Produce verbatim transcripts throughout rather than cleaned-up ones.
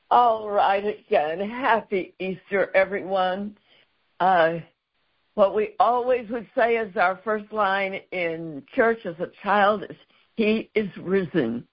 All right, again, happy Easter, everyone. Uh, what we always would say as our first line in church as a child is, He is risen.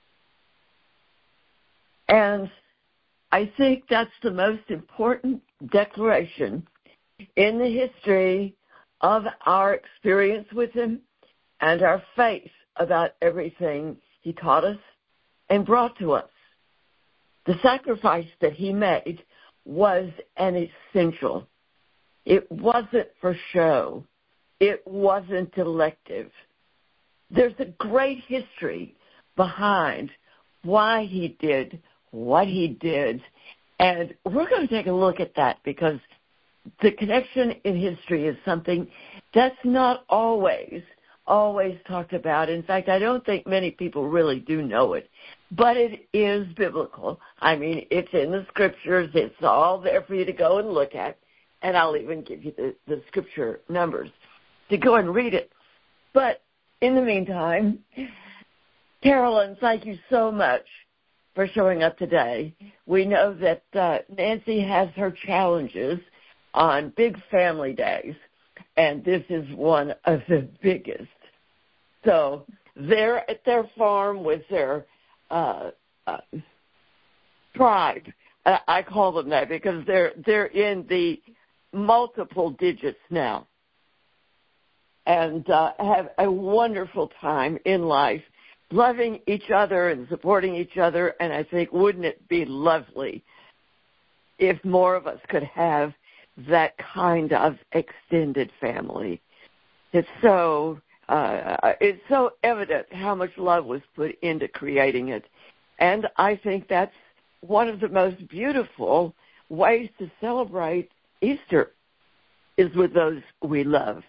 And I think that's the most important declaration in the history of our experience with Him and our faith about everything He taught us and brought to us. The sacrifice that He made was an essential. It wasn't for show. It wasn't elective. There's a great history behind why He did what He did, and we're going to take a look at that because the connection in history is something that's not always, always talked about. In fact, I don't think many people really do know it. But it is biblical. I mean, it's in the scriptures. It's all there for you to go and look at. And I'll even give you the, the scripture numbers to go and read it. But in the meantime, Carolyn, thank you so much for showing up today. We know that uh, Nancy has her challenges on big family days, and this is one of the biggest. So they're at their farm with their Uh, uh, tribe. Uh, I call them that because they're they're in the multiple digits now, and uh, have a wonderful time in life, loving each other and supporting each other. And I think, wouldn't it be lovely if more of us could have that kind of extended family? It's so. Uh, it's so evident how much love was put into creating it. And I think that's one of the most beautiful ways to celebrate Easter is with those we love.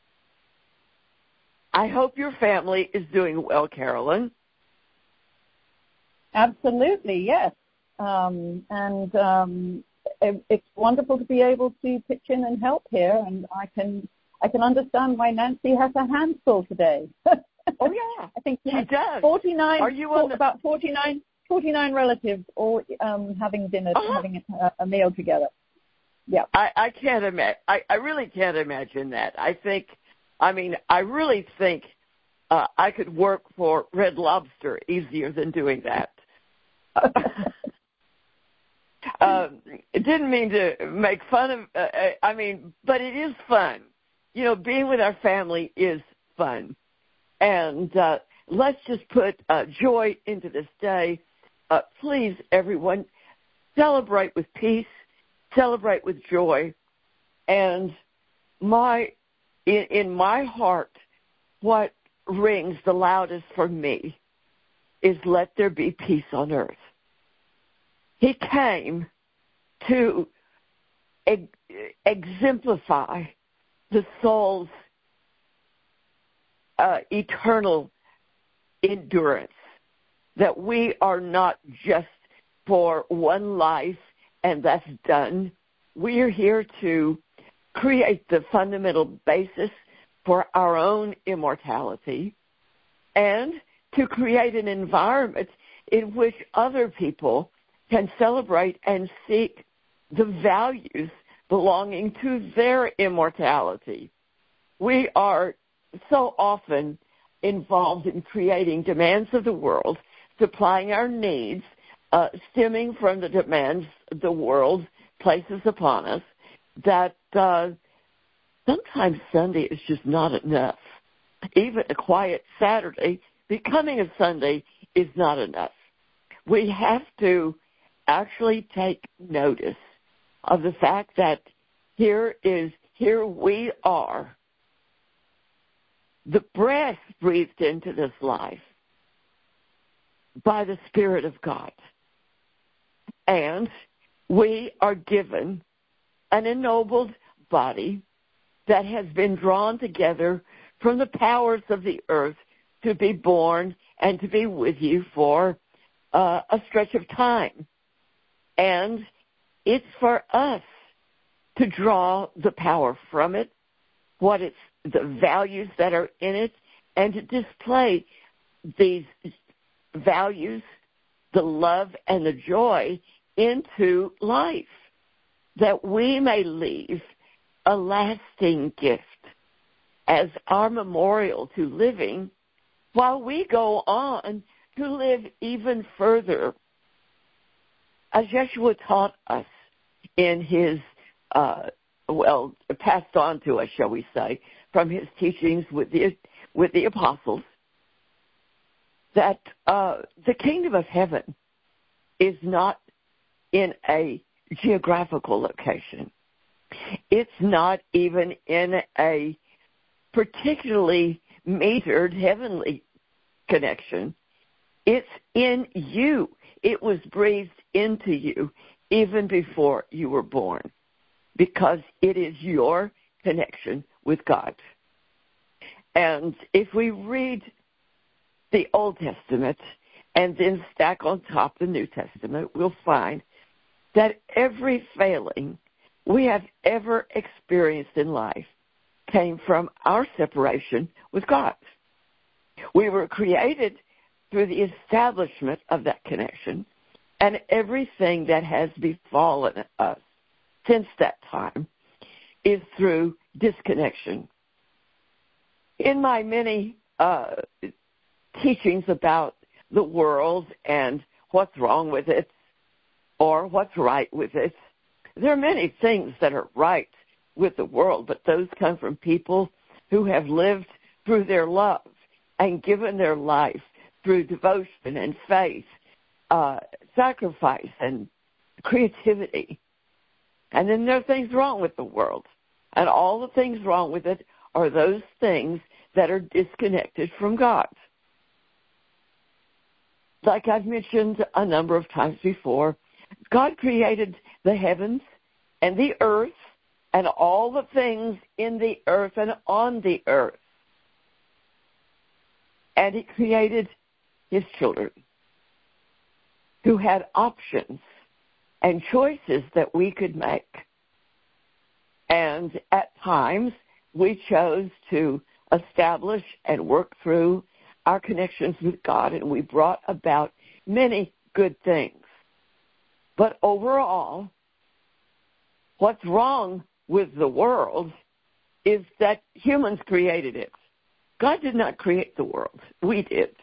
I hope your family is doing well, Carolyn. Absolutely, yes. Um, and um, it, it's wonderful to be able to pitch in and help here, and I can I can understand why Nancy has her hands full today. Oh, yeah. I think she does. forty-nine, Are you on the... about forty-nine, forty-nine relatives all um, having dinner, uh-huh. having a, a meal together. Yeah. I, I can't imagine. I, I really can't imagine that. I think, I mean, I really think uh, I could work for Red Lobster easier than doing that. uh, it didn't mean to make fun of, uh, I mean, but it is fun. You know, being with our family is fun. And uh, let's just put uh, joy into this day. Uh, please, everyone, celebrate with peace, celebrate with joy. And my, in, in my heart, what rings the loudest for me is let there be peace on earth. He came to ex- exemplify the soul's uh, eternal endurance, that we are not just for one life and that's done. We are here to create the fundamental basis for our own immortality and to create an environment in which other people can celebrate and seek the values belonging to their immortality. We are so often involved in creating demands of the world, supplying our needs, uh, stemming from the demands the world places upon us, that uh, sometimes Sunday is just not enough. Even a quiet Saturday, becoming a Sunday, is not enough. We have to actually take notice of the fact that here is, here we are, the breath breathed into this life by the Spirit of God. And we are given an ennobled body that has been drawn together from the powers of the earth to be born and to be with you for uh, a stretch of time. And it's for us to draw the power from it, what it's, the values that are in it, and to display these values, the love and the joy into life, that we may leave a lasting gift as our memorial to living while we go on to live even further. As Yeshua taught us in his, uh, well, passed on to us, shall we say, from his teachings with the, with the apostles, that uh, the kingdom of heaven is not in a geographical location. It's not even in a particularly metered heavenly connection. It's in you. It was breathed into you even before you were born, because it is your connection with God. And if we read the Old Testament and then stack on top the New Testament, we'll find that every failing we have ever experienced in life came from our separation with God. We were created through the establishment of that connection, and everything that has befallen us since that time is through disconnection. In my many uh, teachings about the world and what's wrong with it or what's right with it, there are many things that are right with the world, but those come from people who have lived through their love and given their life through devotion and faith, uh, sacrifice and creativity. And then there are things wrong with the world. And all the things wrong with it are those things that are disconnected from God. Like I've mentioned a number of times before, God created the heavens and the earth and all the things in the earth and on the earth. And he created his children who had options and choices that we could make. And at times, we chose to establish and work through our connections with God, and we brought about many good things. But overall, what's wrong with the world is that humans created it. God did not create the world. We did.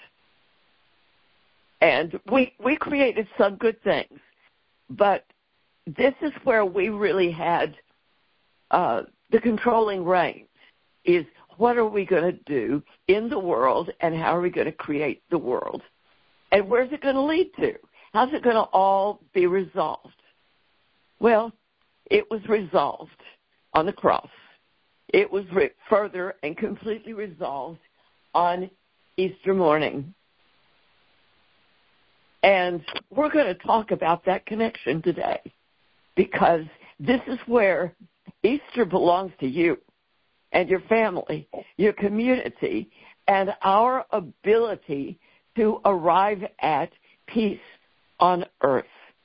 And we we created some good things. But this is where we really had uh, the controlling reins, is what are we going to do in the world and how are we going to create the world? And where's it going to lead to? How's it going to all be resolved? Well, it was resolved on the cross. It was re- further and completely resolved on Easter morning. And we're going to talk about that connection today, because this is where Easter belongs to you and your family, your community, and our ability to arrive at peace on earth.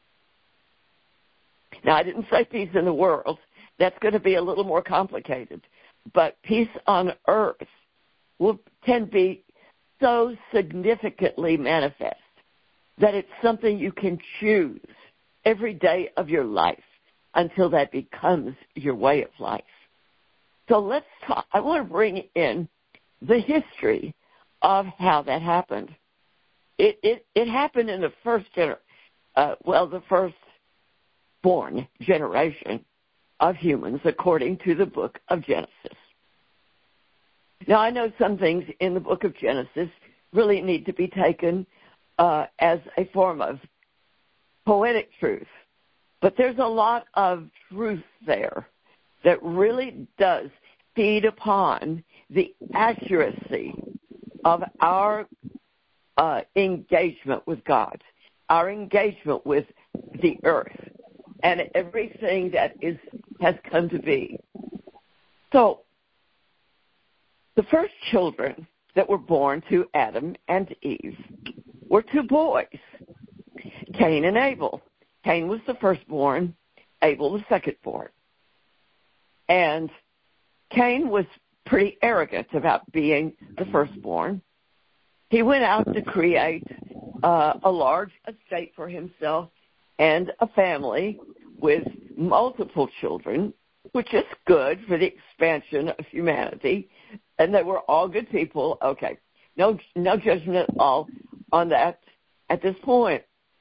Now, I didn't say peace in the world. That's going to be a little more complicated. But peace on earth will can be so significantly manifest that it's something you can choose every day of your life until that becomes your way of life. So let's talk. I want to bring in the history of how that happened. It it, it happened in the first gener- uh, well, the first born generation of humans, according to the book of Genesis. Now, I know some things in the book of Genesis really need to be taken uh, as a form of poetic truth, but there's a lot of truth there that really does feed upon the accuracy of our uh, engagement with God, our engagement with the earth, and everything that is has come to be. So, the first children that were born to Adam and Eve were two boys, Cain and Abel. Cain was the firstborn, Abel the secondborn. And Cain was pretty arrogant about being the firstborn. He went out to create uh, a large estate for himself and a family with multiple children, which is good for the expansion of humanity, and they were all good people. Okay, no, no judgment at all on that at this point.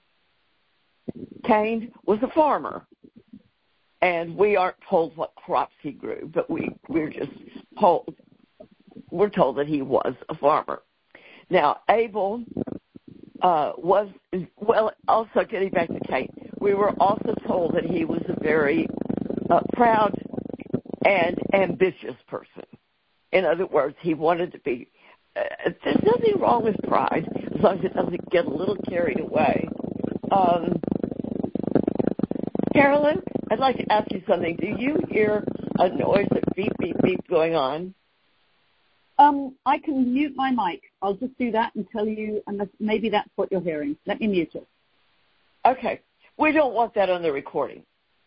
Cain was a farmer, and we aren't told what crops he grew, but we, we're just told, we're told that he was a farmer. Now, Abel uh, was, well, also getting back to Cain, we were also told that he was a very uh, proud and ambitious person. In other words, he wanted to be, uh, there's nothing wrong with pride, as long as it doesn't get a little carried away. Um, Carolyn, I'd like to ask you something. Do you hear a noise of beep, beep, beep going on? Um, I can mute my mic. I'll just do that and tell you, unless maybe that's what you're hearing. Let me mute it. Okay. We don't want that on the recording.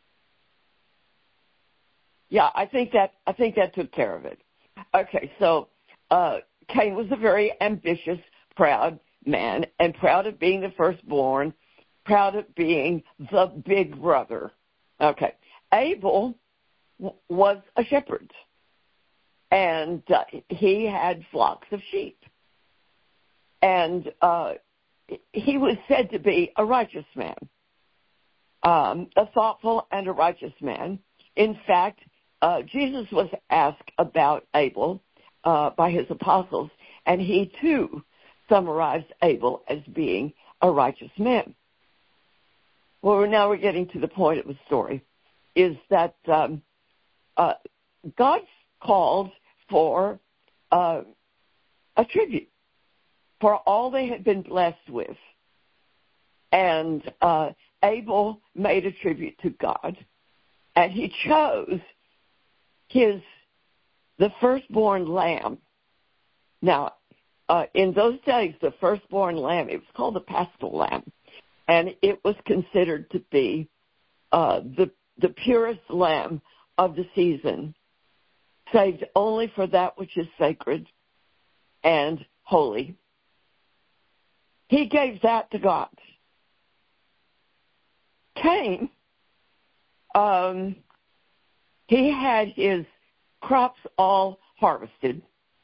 Yeah, I think that I think that took care of it. Okay, so uh, Cain was a very ambitious, proud man, and proud of being the firstborn, proud of being the big brother. Okay, Abel w- was a shepherd, and uh, he had flocks of sheep, and uh, he was said to be a righteous man, um, a thoughtful and a righteous man. In fact, uh, Jesus was asked about Abel uh, by his apostles, and he too summarized Abel as being a righteous man. Well, now we're getting to the point of the story, is that um, uh, God called for uh, a tribute for all they had been blessed with. And uh, Abel made a tribute to God, and he chose his the firstborn lamb. Now, uh, in those days, the firstborn lamb, it was called the paschal lamb, and it was considered to be uh, the the purest lamb of the season, saved only for that which is sacred and holy. He gave that to God. Cain, um, he had his crops all harvested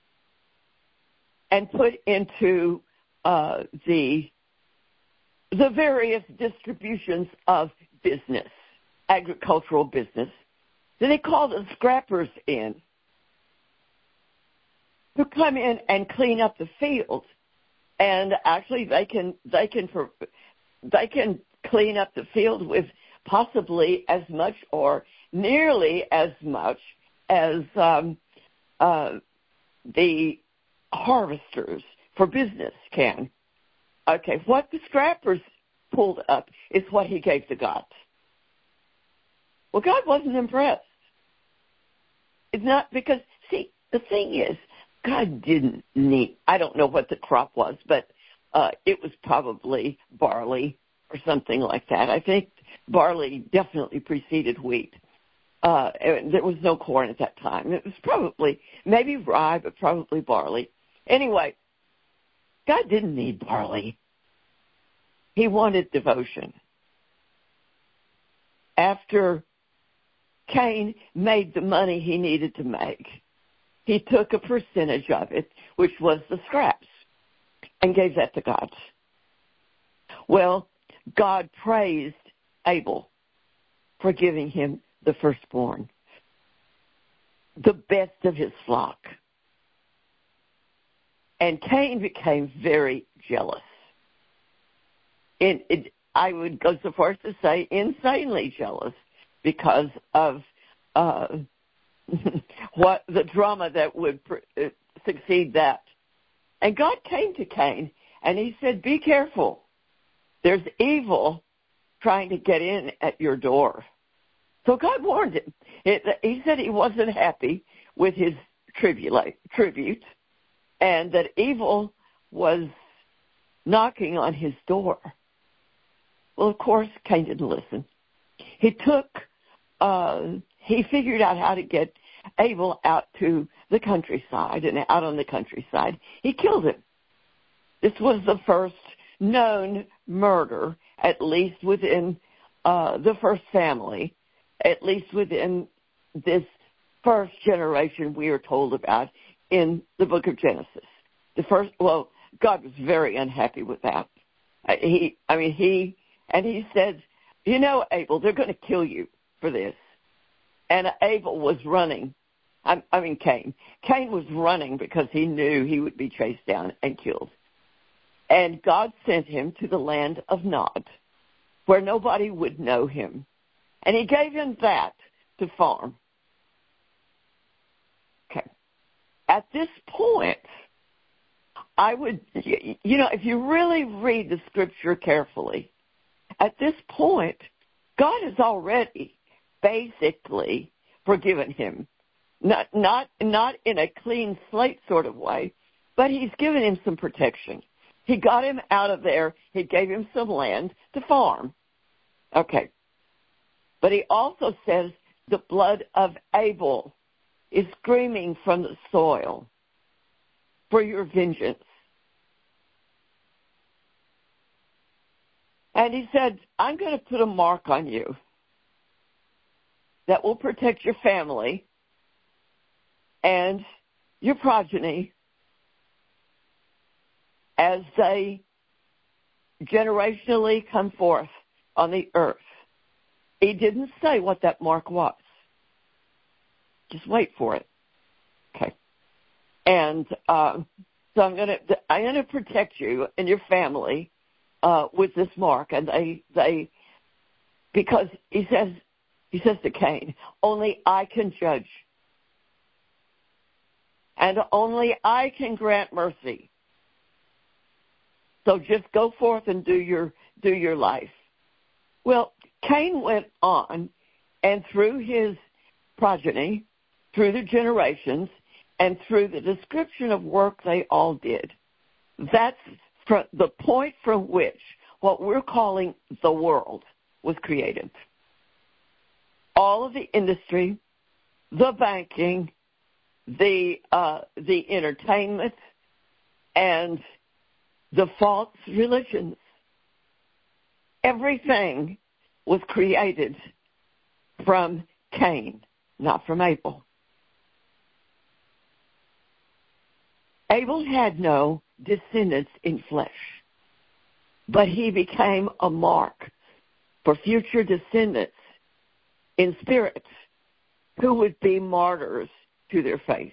and put into uh, the the various distributions of business, agricultural business. Then he called the scrappers in to come in and clean up the fields. And actually, they can they can they can clean up the field with possibly as much or nearly as much as um, uh, the harvesters for business can. Okay, what the scrappers pulled up is what he gave to God. Well, God wasn't impressed. It's not because, see, the thing is, God didn't need, I don't know what the crop was, but uh, it was probably barley or something like that. I think barley definitely preceded wheat. Uh, there was no corn at that time. It was probably, maybe rye, but probably barley. Anyway, God didn't need barley. He wanted devotion. After Cain made the money he needed to make, he took a percentage of it, which was the scraps, and gave that to God. Well, God praised Abel for giving him the firstborn, the best of his flock. And Cain became very jealous. It, it, I would go so far as to say insanely jealous because of uh, what the drama that would pr- uh, succeed that. And God came to Cain and he said, be careful. There's evil trying to get in at your door. So God warned him. It, he said he wasn't happy with his tribula- tribute and that evil was knocking on his door. Well, of course, Cain didn't listen. He took, uh, he figured out how to get Abel out to the countryside, and out on the countryside, he killed him. This was the first known murder, at least within uh, the first family, at least within this first generation we are told about in the book of Genesis. The first, well, God was very unhappy with that. Uh, he, I mean, he, and he said, you know, Abel, they're going to kill you for this. And Abel was running. I, I mean, Cain. Cain was running because he knew he would be chased down and killed. And God sent him to the land of Nod, where nobody would know him. And he gave him that to farm. Okay. At this point, I would, you know, if you really read the scripture carefully, at this point, God has already basically forgiven him. Not, not, not in a clean slate sort of way, but he's given him some protection. He got him out of there. He gave him some land to farm. Okay. But he also says the blood of Abel is screaming from the soil for your vengeance. And he said, I'm going to put a mark on you that will protect your family and your progeny as they generationally come forth on the earth. He didn't say what that mark was. Just wait for it. Okay. And uh, so I'm going to I'm going to protect you and your family uh, with this mark. And they they because he says he says to Cain, only I can judge, and only I can grant mercy. So just go forth and do your do your life. Well, Cain went on, and through his progeny, through the generations, and through the description of work they all did, that's from the point from which what we're calling the world was created. All of the industry, the banking, the uh, the entertainment, and the false religions. Everything was created from Cain, not from Abel. Abel had no descendants in flesh, but he became a mark for future descendants in spirit who would be martyrs to their faith.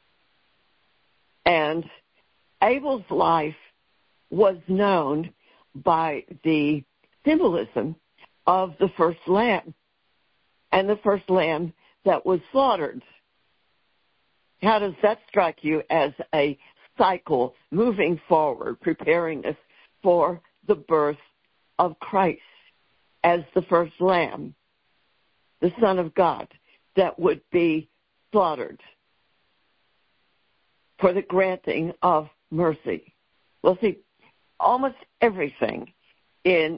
And Abel's life was known by the symbolism of the first lamb and the first lamb that was slaughtered. How does that strike you as a cycle moving forward, preparing us for the birth of Christ as the first lamb, the Son of God, that would be slaughtered for the granting of mercy? Well, see, almost everything in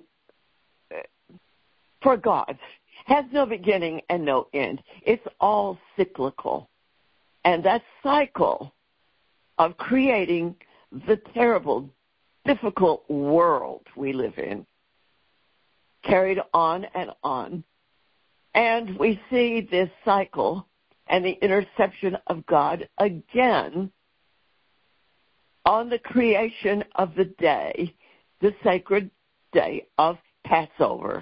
for God has no beginning and no end. It's all cyclical. And that cycle of creating the terrible, difficult world we live in carried on and on. And we see this cycle and the interception of God again on the creation of the day, the sacred day of Passover.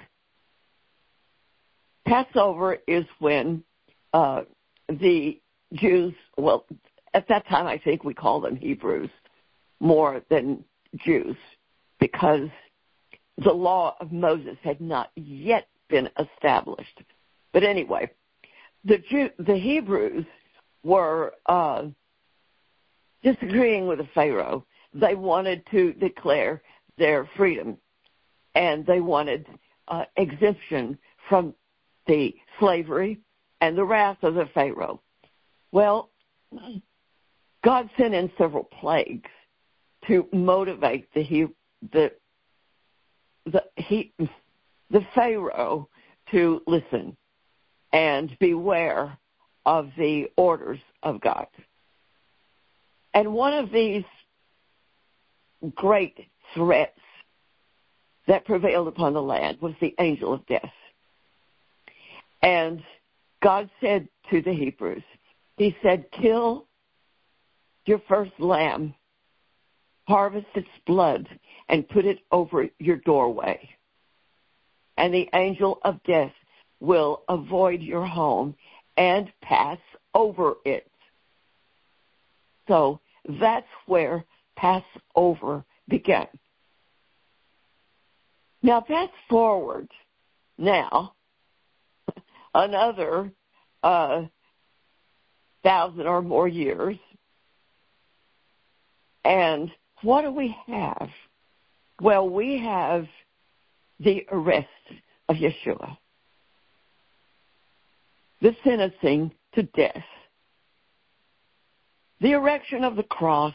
Passover is when uh, the Jews, well, at that time I think we call them Hebrews more than Jews, because the law of Moses had not yet been established. But anyway, the Jew, the Hebrews were uh, disagreeing with the Pharaoh. They wanted to declare their freedom, and they wanted uh, exemption from the slavery and the wrath of the Pharaoh. Well, God sent in several plagues to motivate the the the he, the Pharaoh to listen and beware of the orders of God. And one of these great threats that prevailed upon the land was the angel of death. And God said to the Hebrews, he said, kill your first lamb, harvest its blood, and put it over your doorway. And the angel of death will avoid your home and pass over it. So that's where Passover began. Now fast forward now another uh, thousand or more years, and what do we have? Well, we have the arrest of Yeshua, the sentencing to death, the erection of the cross,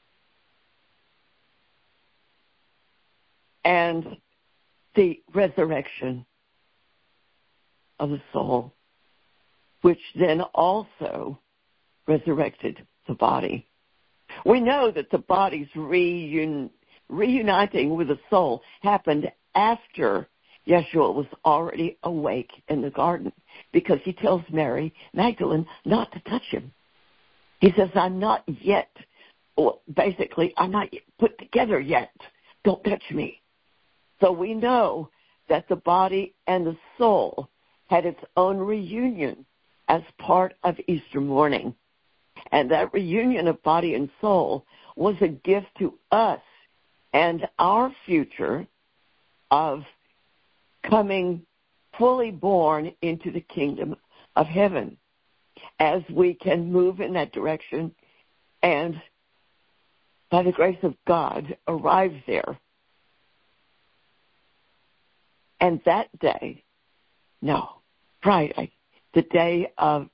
and the resurrection of the soul, which then also resurrected the body. We know that the body's reun- reuniting with the soul happened after Yeshua was already awake in the garden, because he tells Mary Magdalene not to touch him. He says, I'm not yet, well, basically, I'm not yet put together yet. Don't touch me. So we know that the body and the soul had its own reunion as part of Easter morning. And that reunion of body and soul was a gift to us and our future of coming fully born into the kingdom of heaven, as we can move in that direction and, by the grace of God, arrive there. And that day, no, Friday, the day of,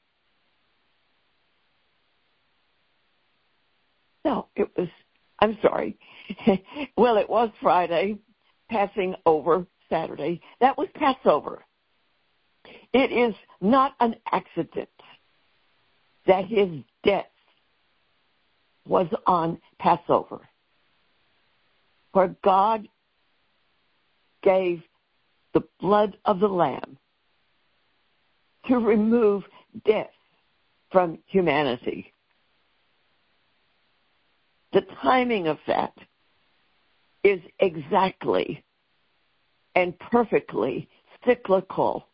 no, it was, I'm sorry. Well, it was Friday, passing over Saturday. That was Passover. It is not an accident that his death was on Passover, where God gave the blood of the Lamb to remove death from humanity. The timing of that is exactly and perfectly cyclical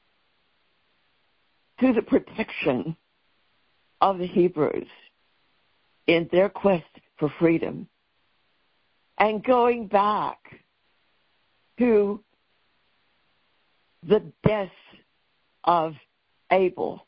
to the protection of the Hebrews in their quest for freedom, and going back to the death of Abel,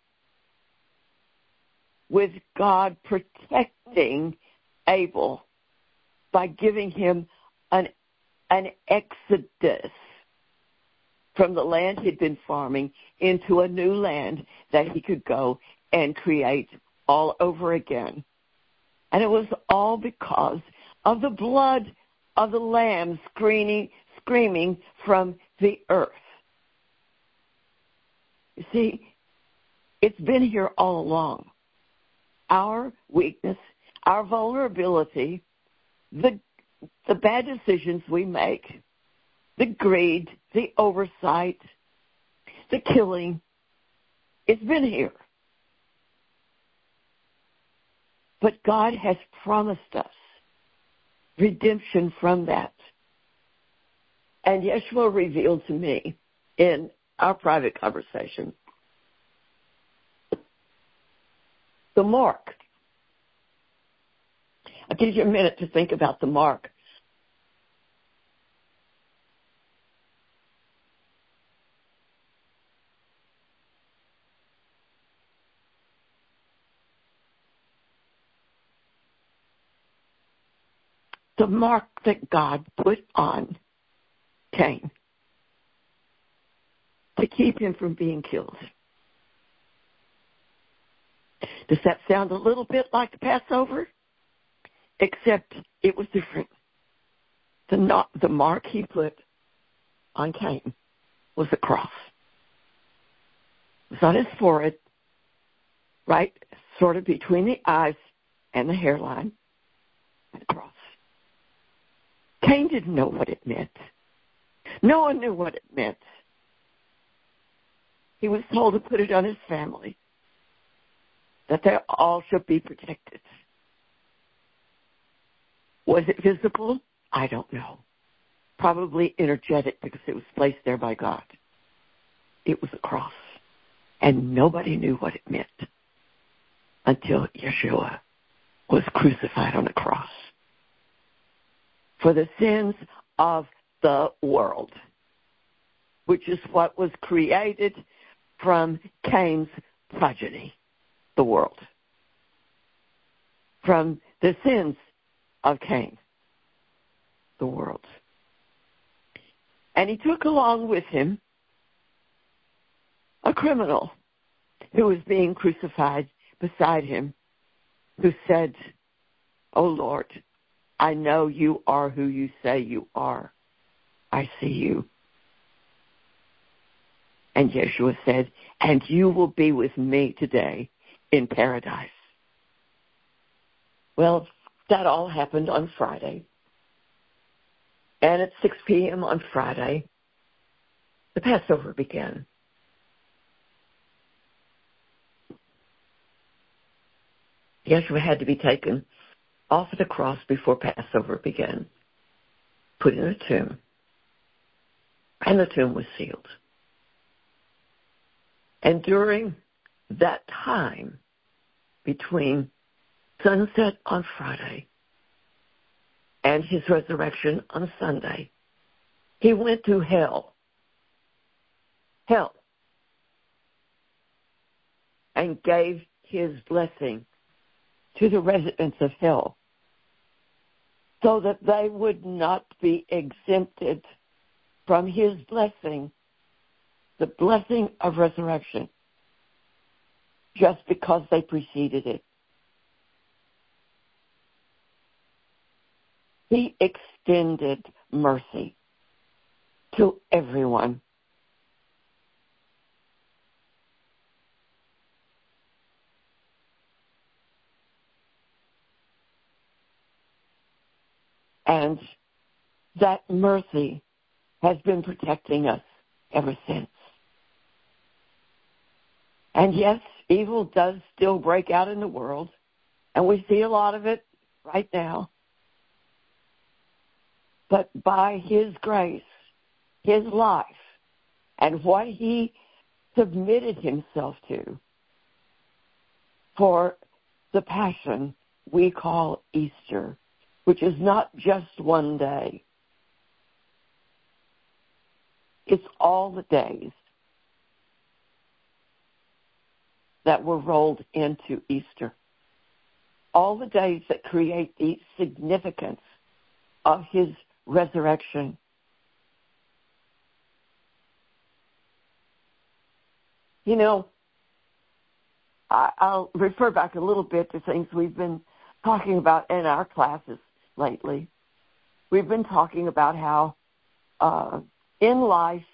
with God protecting Abel by giving him an, an exodus from the land he'd been farming into a new land that he could go and create all over again. And it was all because of the blood of the Lamb screaming, screaming from the earth. You see, it's been here all along. Our weakness, our vulnerability, the, the bad decisions we make, the greed, the oversight, the killing, it's been here. But God has promised us redemption from that. And Yeshua revealed to me in our private conversation the mark. I'll give you a minute to think about the mark. The mark that God put on Cain to keep him from being killed. Does that sound a little bit like the Passover? Except it was different. The, not, the mark he put on Cain was a cross. It was on his forehead, right, sort of between the eyes and the hairline, and a cross. Cain didn't know what it meant. No one knew what it meant. he was told to put it on his family, that they all should be protected. Was it visible? I don't know. Probably energetic because it was placed there by God. It was a cross. And nobody knew what it meant until Yeshua was crucified on a cross for the sins of the world, which is what was created from Cain's progeny, the world. From the sins of Cain, the world. And he took along with him a criminal who was being crucified beside him, who said, "Oh Lord, I know you are who you say you are. I see you." And Yeshua said, "And you will be with me today in paradise." Well, that all happened on Friday. And at six p.m. on Friday, the Passover began. Yeshua had to be taken off of the cross before Passover began, put in a tomb, and the tomb was sealed. And during that time, between sunset on Friday and his resurrection on Sunday, he went to hell. Hell. And gave his blessing to the residents of hell so that they would not be exempted from his blessing, the blessing of resurrection, just because they preceded it. He extended mercy to everyone. And that mercy has been protecting us ever since. And yes, evil does still break out in the world, and we see a lot of it right now. But by his grace, his life, and what he submitted himself to for the passion we call Easter, which is not just one day. It's all the days that were rolled into Easter. All the days that create the significance of his resurrection. You know, I, I'll refer back a little bit to things we've been talking about in our classes lately. We've been talking about how uh, in life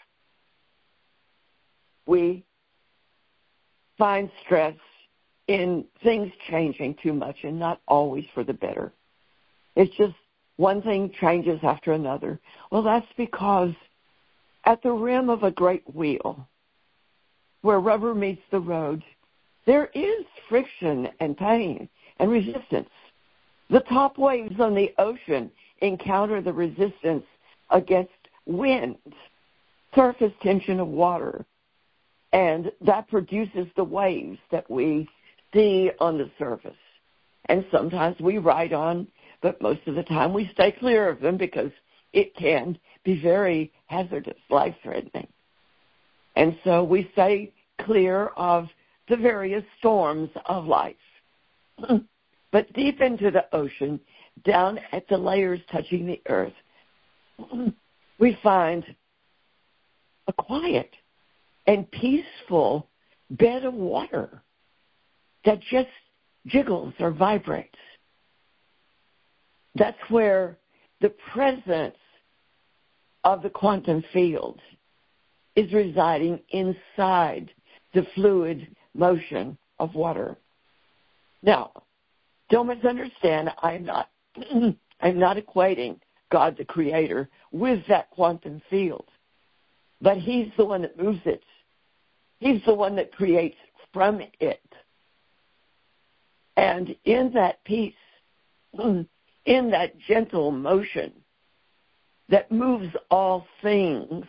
we find stress in things changing too much and not always for the better. It's just one thing changes after another. Well, that's because at the rim of a great wheel, where rubber meets the road, there is friction and pain and resistance. The top waves on the ocean encounter the resistance against wind, surface tension of water, and that produces the waves that we see on the surface. And sometimes we ride on, but most of the time we stay clear of them because it can be very hazardous, life-threatening. And so we stay clear of the various storms of life. But deep into the ocean, down at the layers touching the earth, we find a quiet and peaceful bed of water that just jiggles or vibrates. That's where the presence of the quantum field is residing inside the fluid motion of water. Now, don't misunderstand, I'm not I'm not equating God the Creator with that quantum field. But he's the one that moves it. He's the one that creates from it. And in that peace, in that gentle motion that moves all things,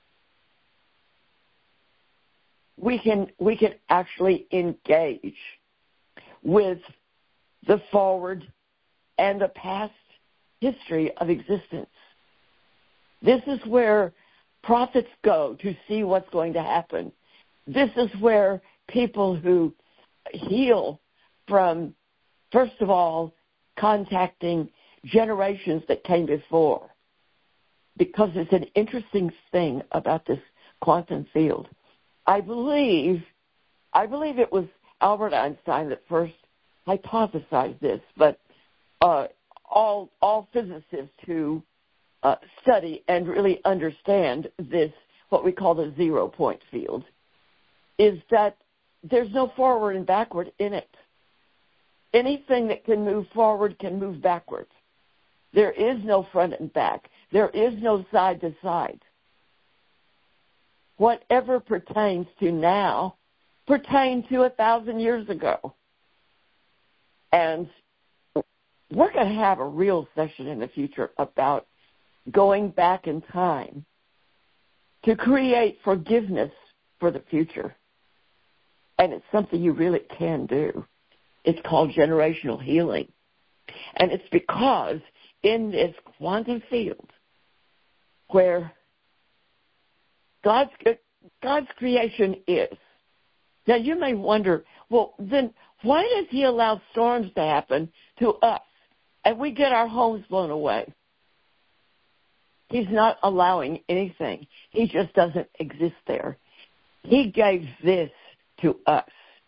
we can we can actually engage with the forward and the past history of existence. This is where prophets go to see what's going to happen. This is where people who heal from, first of all, contacting generations that came before. Because it's an interesting thing about this quantum field. I believe, I believe it was Albert Einstein that first hypothesized this, but uh, all all physicists who uh, study and really understand this, what we call the zero point field, is that there's no forward and backward in it. Anything that can move forward can move backward. There is no front and back. There is no side to side. Whatever pertains to now pertained to a thousand years ago. And we're going to have a real session in the future about going back in time to create forgiveness for the future. And it's something you really can do. It's called generational healing. And it's because in this quantum field where God's, God's creation is. Now you may wonder, well, then why does he allow storms to happen to us and we get our homes blown away? He's not allowing anything. He just doesn't exist there. He gave this to us.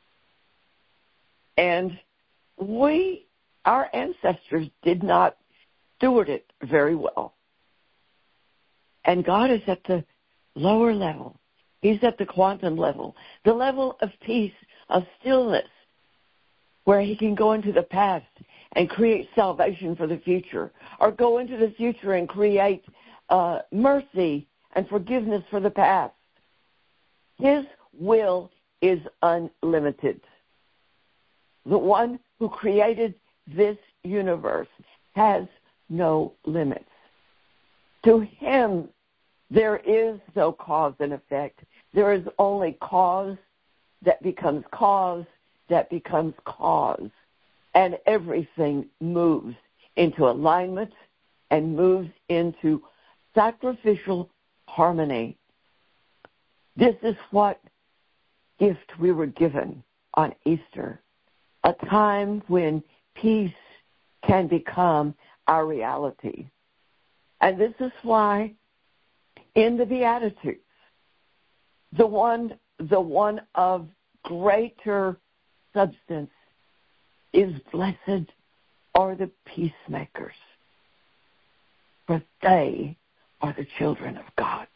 And we, our ancestors, did not steward it very well. And God is at the lower level. He's at the quantum level, the level of peace, of stillness, where he can go into the past and create salvation for the future, or go into the future and create uh, mercy and forgiveness for the past. His will is unlimited. The one who created this universe has no limits. To him, there is no cause and effect. There is only cause that becomes cause that becomes cause. And everything moves into alignment and moves into sacrificial harmony. This is what gift we were given on Easter, a time when peace can become our reality. And this is why in the Beatitudes, the one, the one of greater substance is blessed are the peacemakers, for they are the children of God.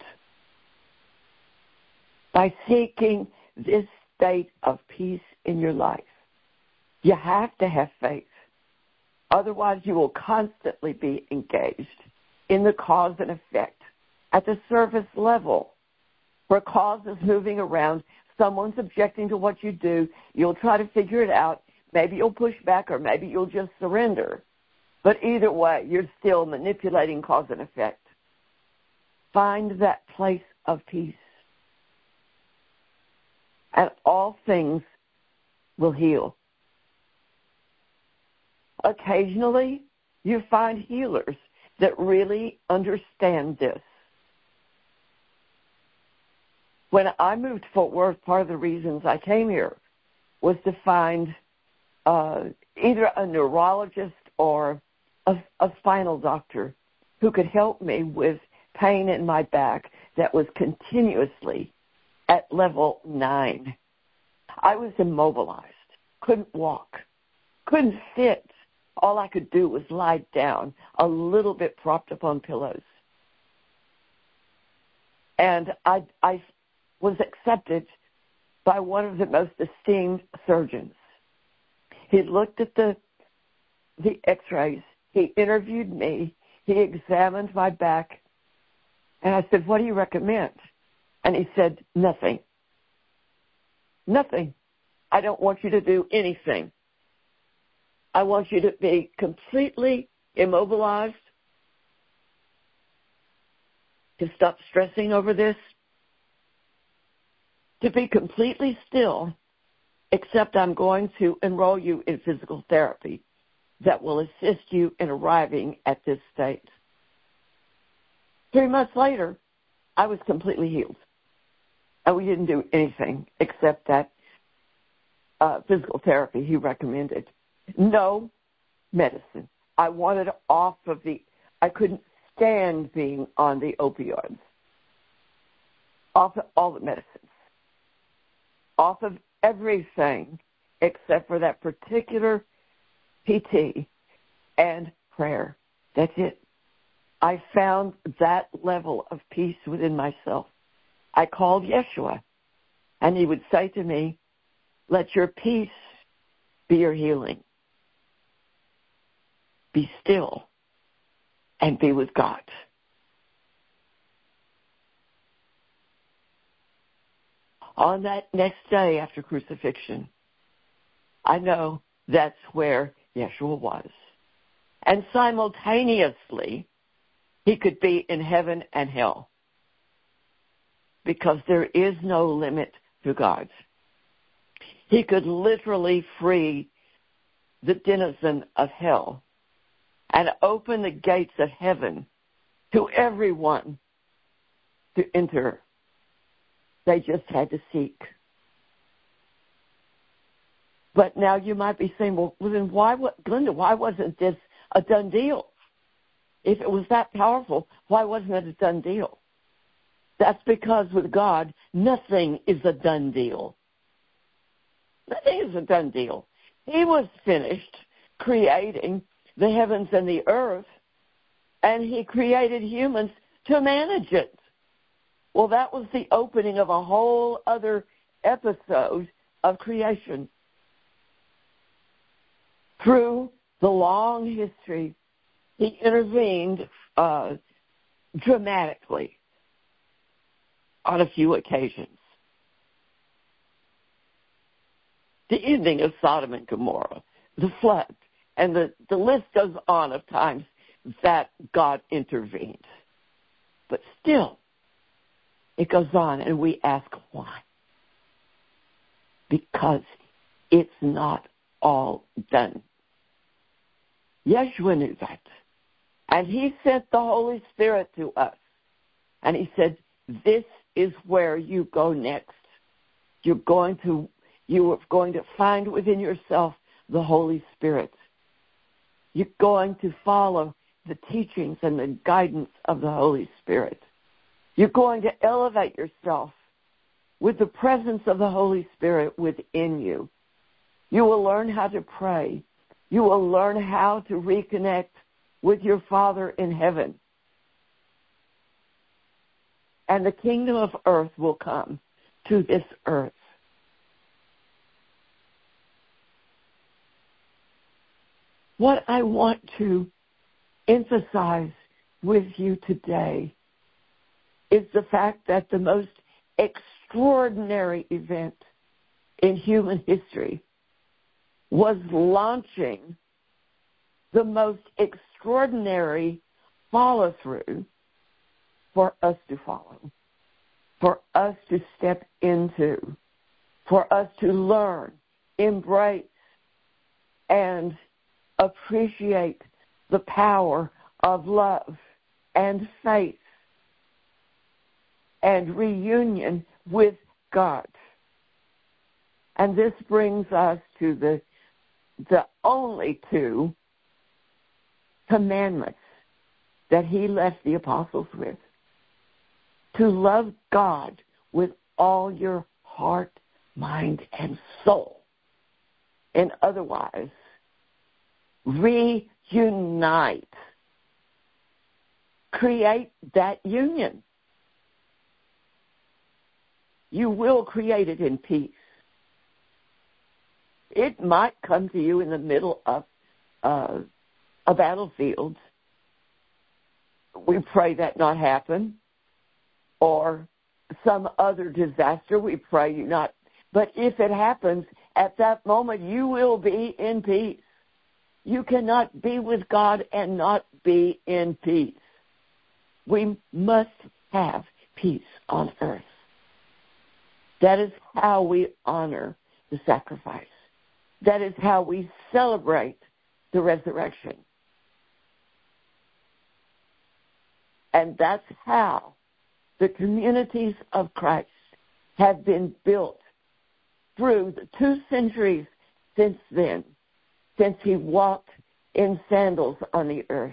By seeking this state of peace in your life, you have to have faith. Otherwise, you will constantly be engaged in the cause and effect at the surface level, where cause is moving around. Someone's objecting to what you do. You'll try to figure it out. Maybe you'll push back, or maybe you'll just surrender. But either way, you're still manipulating cause and effect. Find that place of peace, and all things will heal. Occasionally, you find healers that really understand this. When I moved to Fort Worth, part of the reasons I came here was to find uh, either a neurologist or a, a spinal doctor who could help me with pain in my back that was continuously at level nine. I was immobilized, couldn't walk, couldn't sit. All I could do was lie down, a little bit propped up on pillows. And I, I was accepted by one of the most esteemed surgeons. He looked at the the x-rays. He interviewed me. He examined my back. And I said, what do you recommend? And he said, nothing. Nothing. I don't want you to do anything. I want you to be completely immobilized, to stop stressing over this, to be completely still, except I'm going to enroll you in physical therapy that will assist you in arriving at this state. Three months later, I was completely healed. And we didn't do anything except that uh, physical therapy he recommended. No medicine. I wanted off of the, I couldn't stand being on the opioids. Off of all the medicines. Off of everything except for that particular P T and prayer. That's it. I found that level of peace within myself. I called Yeshua, and he would say to me, let your peace be your healing. Be still and be with God. On that next day after crucifixion, I know that's where Yeshua was. And simultaneously, he could be in heaven and hell, because there is no limit to God. He could literally free the denizen of hell and open the gates of heaven to everyone to enter. They just had to seek. But now you might be saying, well, then why, Glenda, why wasn't this a done deal? If it was that powerful, why wasn't it a done deal? That's because with God, nothing is a done deal. Nothing is a done deal. He was finished creating the heavens and the earth, and he created humans to manage it. Well, that was the opening of a whole other episode of creation. Through the long history, he intervened uh, dramatically on a few occasions. The ending of Sodom and Gomorrah, the flood, and the, the list goes on of times that God intervened. But still, it goes on, and we ask why. Because it's not all done. Yeshua knew that. And he sent the Holy Spirit to us. And he said, this is where you go next. You're going to, you are going to find within yourself the Holy Spirit. You're going to follow the teachings and the guidance of the Holy Spirit. You're going to elevate yourself with the presence of the Holy Spirit within you. You will learn how to pray. You will learn how to reconnect with your Father in heaven. And the kingdom of earth will come to this earth. What I want to emphasize with you today is the fact that the most extraordinary event in human history was launching the most extraordinary follow-through for us to follow, for us to step into, for us to learn, embrace, and appreciate the power of love and faith and reunion with God. And this brings us to the the only two commandments that he left the apostles with. To love God with all your heart, mind, and soul. And otherwise, reunite. Create that union. You will create it in peace. It might come to you in the middle of uh, a battlefield. We pray that not happen. Or some other disaster. We pray you not But if it happens, at that moment you will be in peace. You cannot be with God and not be in peace. We must have peace on earth. That is how we honor the sacrifice. That is how we celebrate the resurrection. And that's how the communities of Christ have been built through the two centuries since then, since he walked in sandals on the earth.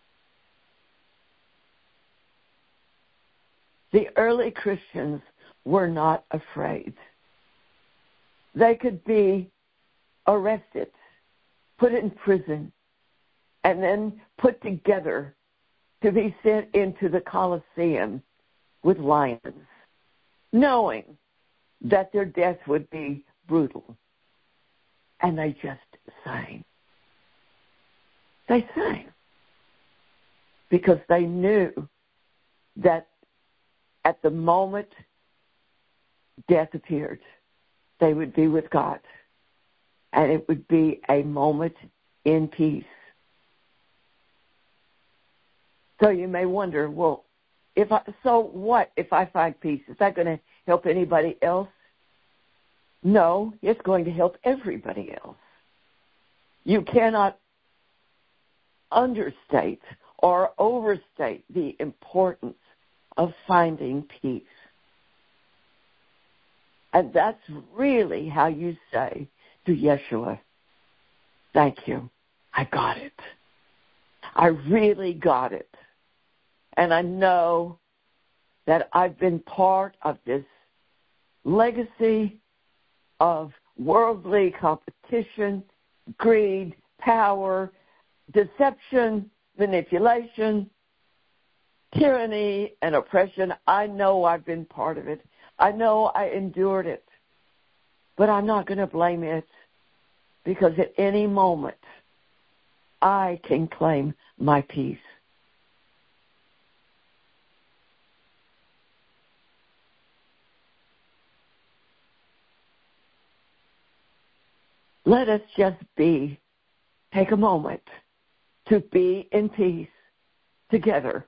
The early Christians were not afraid. They could be arrested, put in prison, and then put together to be sent into the Colosseum with lions, knowing that their death would be brutal. And they just sang. They sang because they knew that at the moment death appeared, they would be with God, and it would be a moment in peace. So you may wonder, well, if I, so what if I find peace? Is that going to help anybody else? No, it's going to help everybody else. You cannot understate or overstate the importance of finding peace. And that's really how you say to Yeshua, thank you, I got it. I really got it. And I know that I've been part of this legacy of worldly competition, greed, power, deception, manipulation, tyranny, and oppression. I know I've been part of it. I know I endured it. But I'm not going to blame it, because at any moment I can claim my peace. Let us just be, take a moment to be in peace together.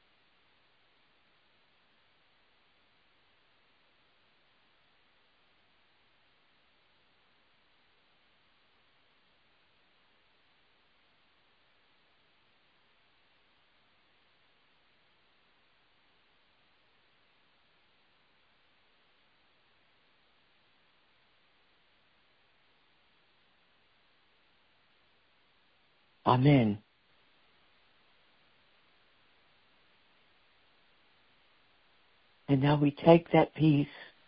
Amen. And now we take that peace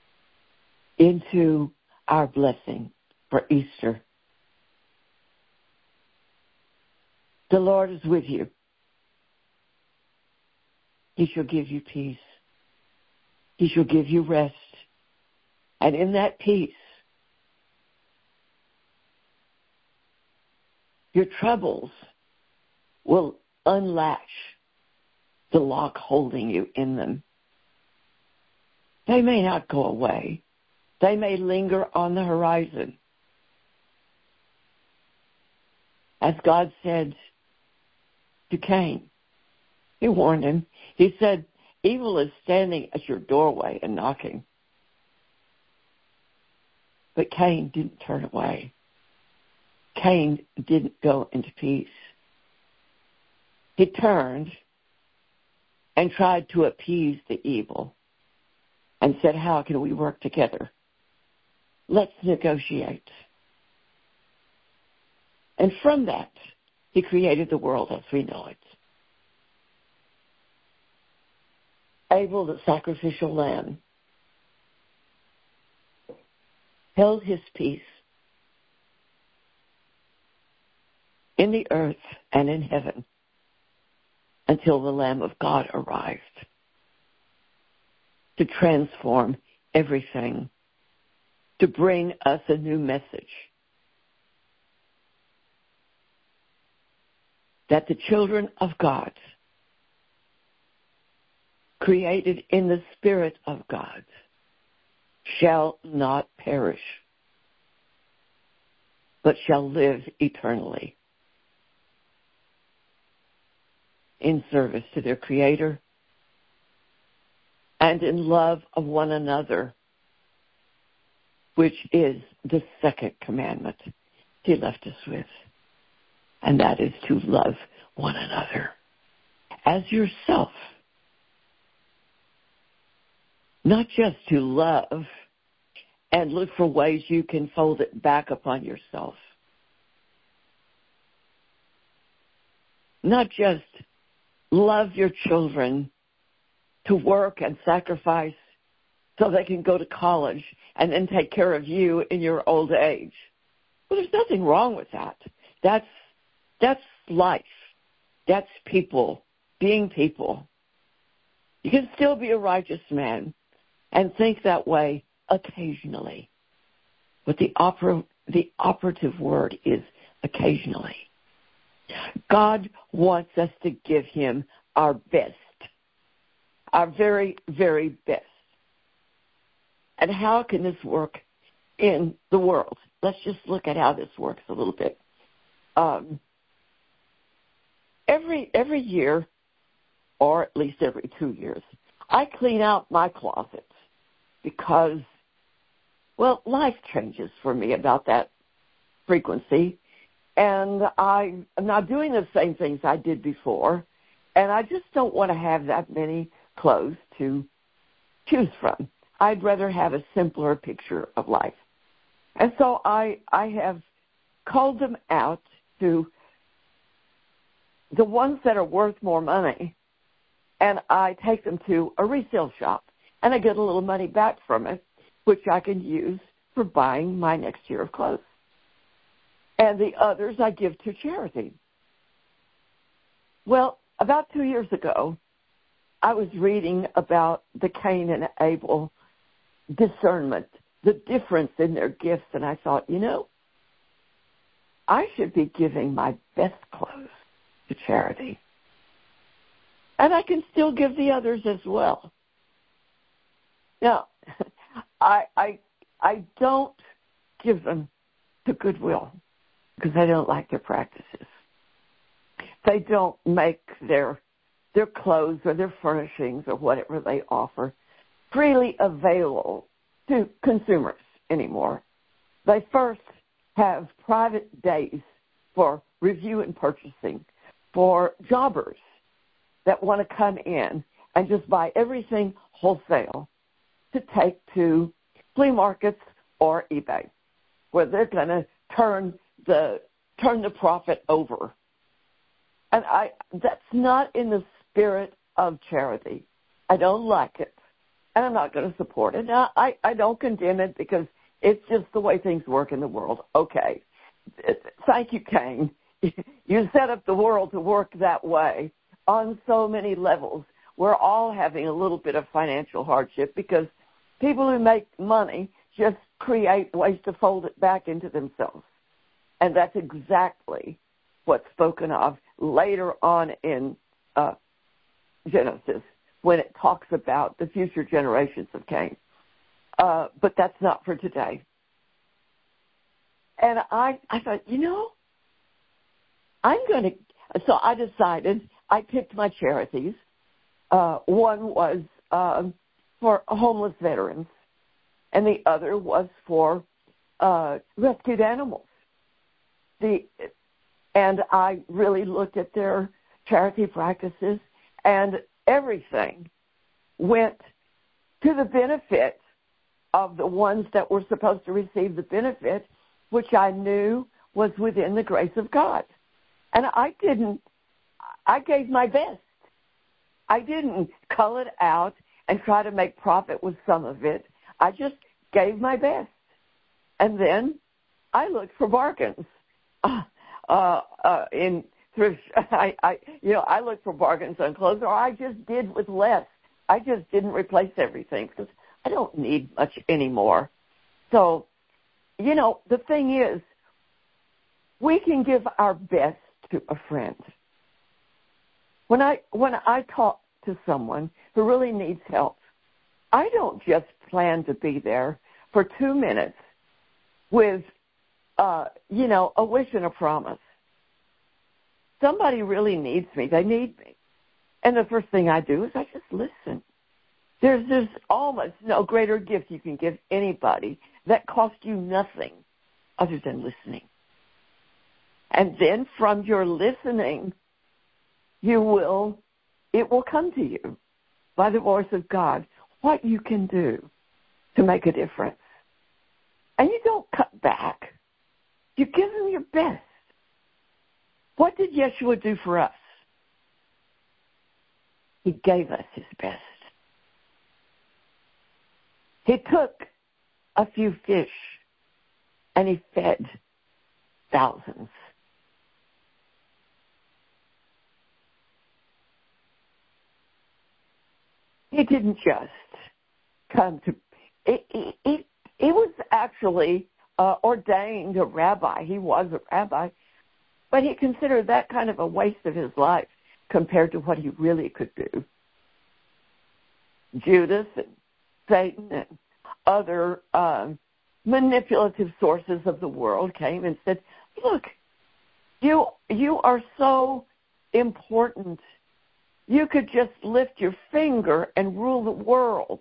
into our blessing for Easter. The Lord is with you. He shall give you peace. He shall give you rest. And in that peace, your troubles will unlatch the lock holding you in them. They may not go away. They may linger on the horizon. As God said to Cain, he warned him. He said, evil is standing at your doorway and knocking. But Cain didn't turn away. Cain didn't go into peace. He turned and tried to appease the evil and said, how can we work together? Let's negotiate. And from that, he created the world as we know it. Abel, the sacrificial lamb, held his peace in the earth and in heaven until the Lamb of God arrived to transform everything, to bring us a new message. That the children of God, created in the Spirit of God, shall not perish, but shall live eternally in service to their Creator and in love of one another, which is the second commandment He left us with, and that is to love one another as yourself. Not just to love and look for ways you can fold it back upon yourself. Not just love your children to work and sacrifice so they can go to college and then take care of you in your old age. Well, there's nothing wrong with that. That's, that's life. That's people, being people. You can still be a righteous man and think that way occasionally. But the, oper- the operative word is occasionally. God wants us to give Him our best, our very, very best. And how can this work in the world? Let's just look at how this works a little bit. Um, every every year, or at least every two years, I clean out my closet because, well, life changes for me about that frequency. And I am not doing the same things I did before. And I just don't want to have that many clothes to choose from. I'd rather have a simpler picture of life. And so I I have culled them out to the ones that are worth more money, and I take them to a resale shop, and I get a little money back from it, which I can use for buying my next year of clothes. And the others I give to charity. Well, about two years ago, I was reading about the Cain and Abel discernment, the difference in their gifts, and I thought, you know, I should be giving my best clothes to charity. And I can still give the others as well. Now, I I I don't give them to Goodwill because I don't like their practices. They don't make their their clothes or their furnishings or whatever they offer freely available to consumers anymore. They first have private days for review and purchasing for jobbers that want to come in and just buy everything wholesale to take to flea markets or eBay, where they're going to turn the turn the profit over. And I that's not in the spirit of charity. I don't like it, and I'm not going to support it. Now, I, I don't condemn it because it's just the way things work in the world. Okay. Thank you, Cain. You set up the world to work that way on so many levels. We're all having a little bit of financial hardship because people who make money just create ways to fold it back into themselves. And that's exactly what's spoken of later on in uh, Genesis when it talks about the future generations of Cain. Uh, but that's not for today. And I, I thought, you know, I'm going to, so I decided, I picked my charities. Uh, one was uh, for homeless veterans, and the other was for uh, rescued animals. The And I really looked at their charity practices, and everything went to the benefit of the ones that were supposed to receive the benefit, which I knew was within the grace of God. And I didn't, I gave my best. I didn't cull it out and try to make profit with some of it. I just gave my best. And then I looked for bargains. Uh, uh, uh, in thrift, I, I, you know, I looked for bargains on clothes, or I just did with less. I just didn't replace everything because I don't need much anymore. So, you know, the thing is, we can give our best to a friend. When I when I talk to someone who really needs help, I don't just planned to be there for two minutes with, uh, you know, a wish and a promise. Somebody really needs me. They need me. And the first thing I do is I just listen. There's, there's almost no greater gift you can give anybody that costs you nothing other than listening. And then from your listening, you will, it will come to you by the voice of God what you can do to make a difference. And you don't cut back. You give them your best. What did Yeshua do for us? He gave us his best. He took a few fish and he fed thousands. He didn't just come to, it, it, it, it was actually uh, ordained a rabbi. He was a rabbi, but he considered that kind of a waste of his life compared to what he really could do. Judas and Satan and other um, manipulative sources of the world came and said, look, you you are so important. You could just lift your finger and rule the world.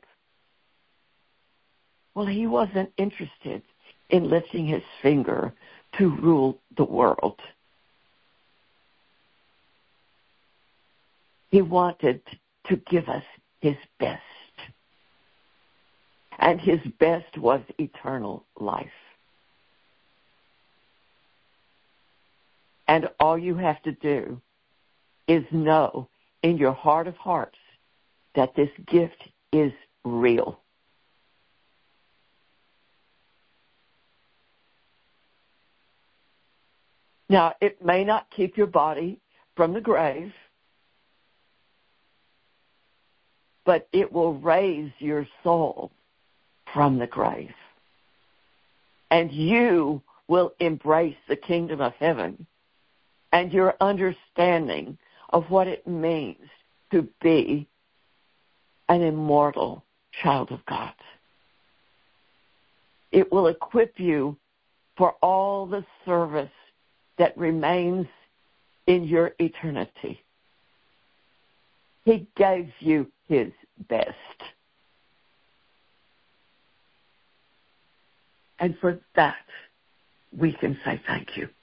Well, he wasn't interested in lifting his finger to rule the world. He wanted to give us his best. And his best was eternal life. And all you have to do is know in your heart of hearts that this gift is real. Now, it may not keep your body from the grave, but it will raise your soul from the grave. And you will embrace the kingdom of heaven and your understanding of what it means to be an immortal child of God. It will equip you for all the service that remains in your eternity. He gave you his best. And for that, we can say thank you.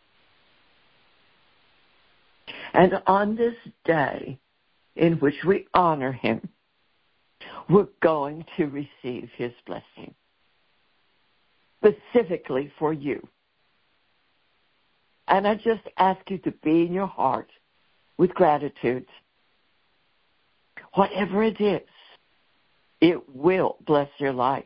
And on this day in which we honor him, we're going to receive his blessing, specifically for you. And I just ask you to be in your heart with gratitude. Whatever it is, it will bless your life.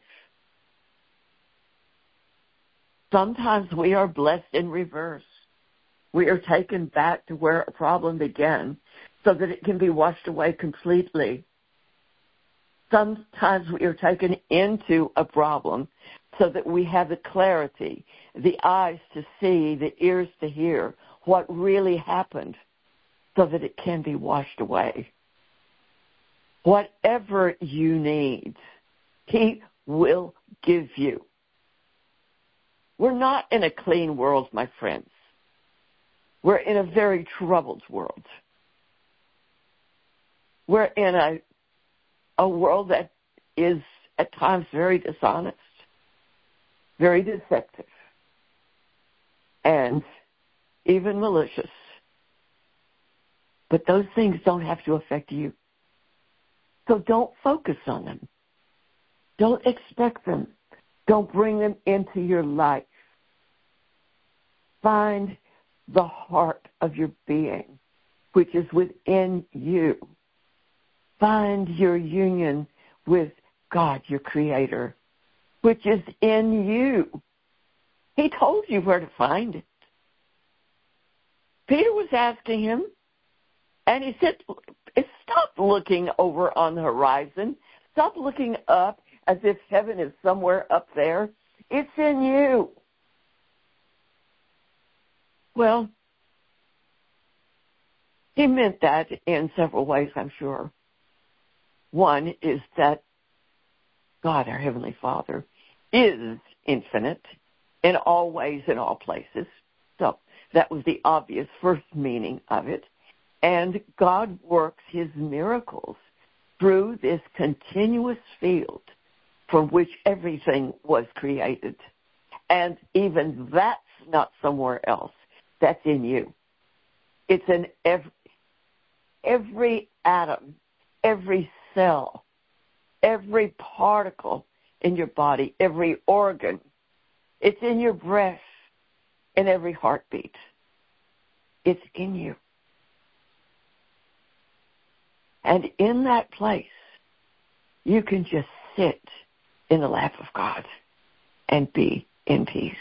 Sometimes we are blessed in reverse. We are taken back to where a problem began so that it can be washed away completely. Sometimes we are taken into a problem so that we have the clarity, the eyes to see, the ears to hear what really happened so that it can be washed away. Whatever you need, he will give you. We're not in a clean world, my friends. We're in a very troubled world. We're in a, a world that is at times very dishonest, very deceptive, and even malicious. But those things don't have to affect you. So don't focus on them. Don't expect them. Don't bring them into your life. Find the heart of your being, which is within you. Find your union with God, your Creator, which is in you. He told you where to find it. Peter was asking him, and he said, stop looking over on the horizon. Stop looking up as if heaven is somewhere up there. It's in you. Well, he meant that in several ways, I'm sure. One is that God, our Heavenly Father, is infinite in all ways, in all places. So that was the obvious first meaning of it. And God works his miracles through this continuous field from which everything was created. And even that's not somewhere else. That's in you. It's in every, every atom, every cell, every particle in your body, every organ. It's in your breath, in every heartbeat. It's in you. And in that place, you can just sit in the lap of God and be in peace.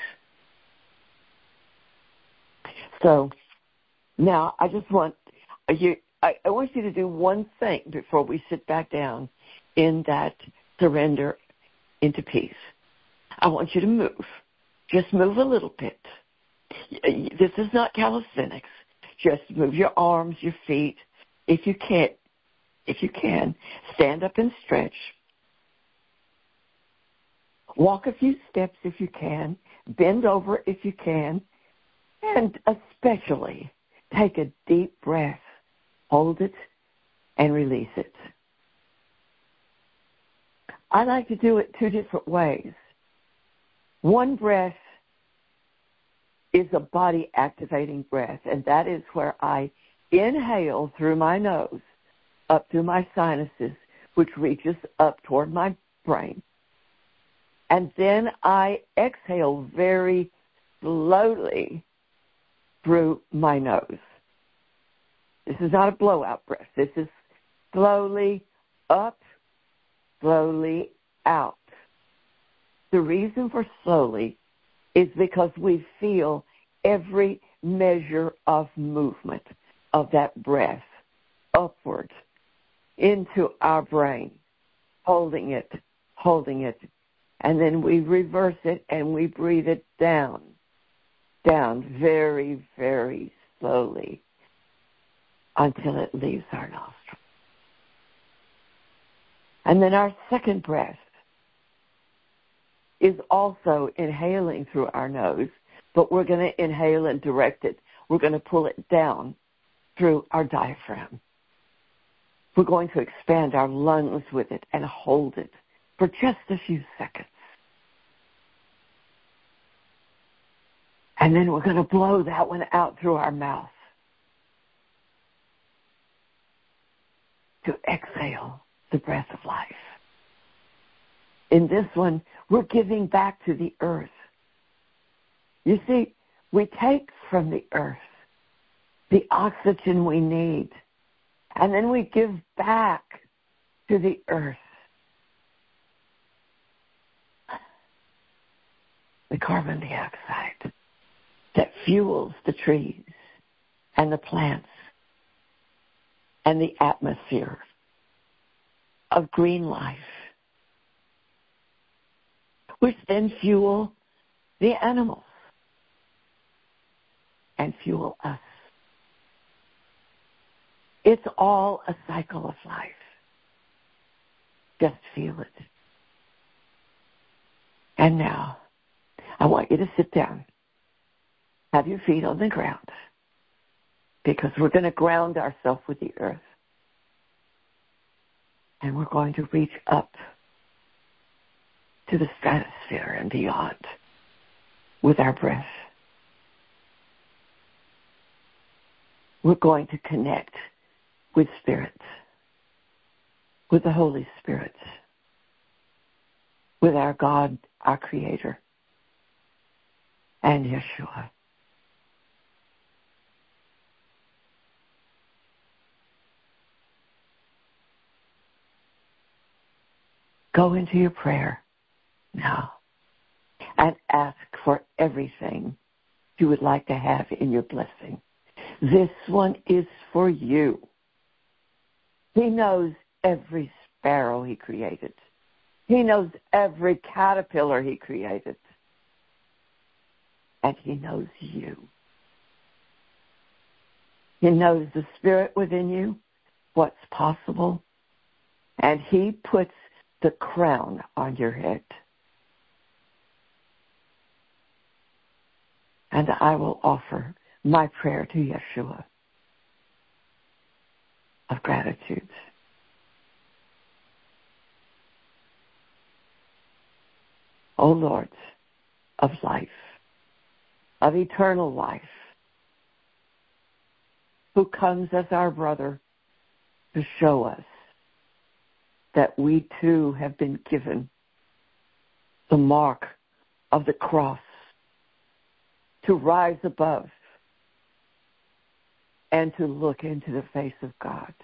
So now I just want you, I, I want you to do one thing before we sit back down in that surrender into peace. I want you to move. Just move a little bit. This is not calisthenics. Just move your arms, your feet. If you can't, if you can, stand up and stretch. Walk a few steps if you can. Bend over if you can. And especially take a deep breath. Hold it and release it. I like to do it two different ways. One breath is a body-activating breath, and that is where I inhale through my nose, up through my sinuses, which reaches up toward my brain. And then I exhale very slowly through my nose. This is not a blowout breath. This is slowly up, slowly out. The reason for slowly is because we feel every measure of movement of that breath upward into our brain, holding it, holding it, and then we reverse it and we breathe it down, down very, very slowly until it leaves our nostrils. And then our second breath is also inhaling through our nose, but we're going to inhale and direct it. We're going to pull it down through our diaphragm. We're going to expand our lungs with it and hold it for just a few seconds. And then we're going to blow that one out through our mouth to exhale the breath of life. In this one, we're giving back to the earth. You see, we take from the earth the oxygen we need, and then we give back to the earth the carbon dioxide that fuels the trees and the plants and the atmosphere of green life, which then fuel the animals and fuel us. It's all a cycle of life. Just feel it. And now, I want you to sit down. Have your feet on the ground, because we're going to ground ourselves with the earth. And we're going to reach up to the stratosphere and beyond with our breath. We're going to connect with Spirit, with the Holy Spirit, with our God, our Creator, and Yeshua. Go into your prayer now and ask for everything you would like to have in your blessing. This one is for you. He knows every sparrow he created. He knows every caterpillar he created. And he knows you. He knows the spirit within you, what's possible, and he puts the crown on your head. And I will offer my prayer to Yeshua of gratitude. O Lord of life, of eternal life, who comes as our brother to show us that we too have been given the mark of the cross, to rise above and to look into the face of God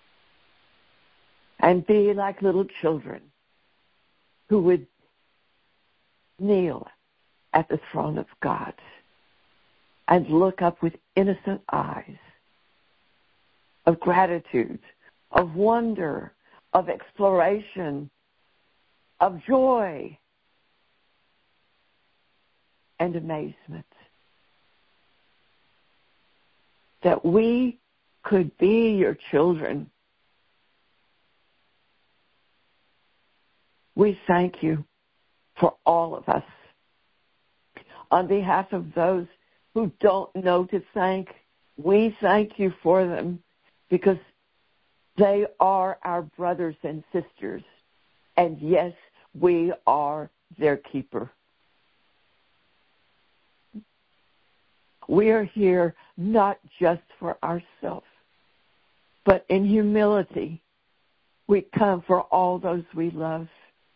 and be like little children who would kneel at the throne of God and look up with innocent eyes of gratitude, of wonder, of exploration, of joy and amazement. That we could be your children. We thank you for all of us. On behalf of those who don't know to thank, we thank you for them because they are our brothers and sisters. And yes, we are their keeper. We are here not just for ourselves, but in humility, we come for all those we love,